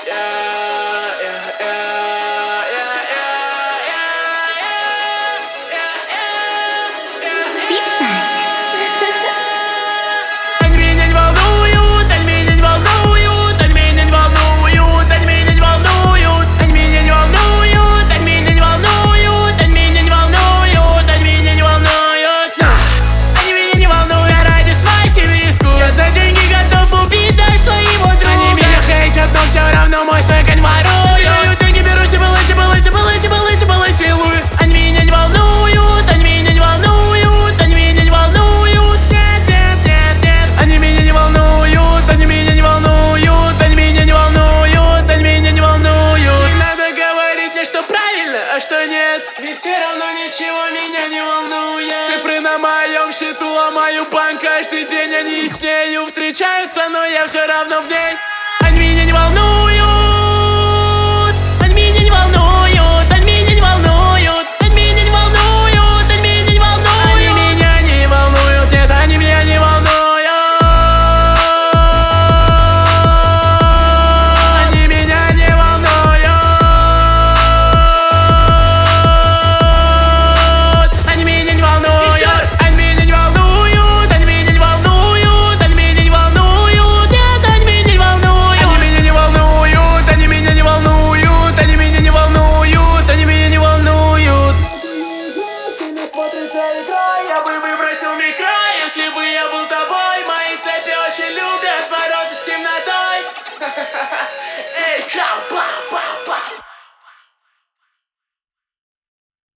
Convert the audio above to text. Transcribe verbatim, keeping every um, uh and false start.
А что нет? Ведь все равно ничего меня не волнует. Цифры на моем счету, а мою банк каждый день они с нею встречаются, но я все равно в ней. Они меня не волнуют, они меня не волнуют, они меня не волнуют, они меня не волнуют, они меня не волнуют, они меня не волнуют, нет, они меня не волнуют. Я бы выбросил микро, если бы я был тобой. Мои цепи очень любят бороться с темнотой. Эй, чау, па, па, па.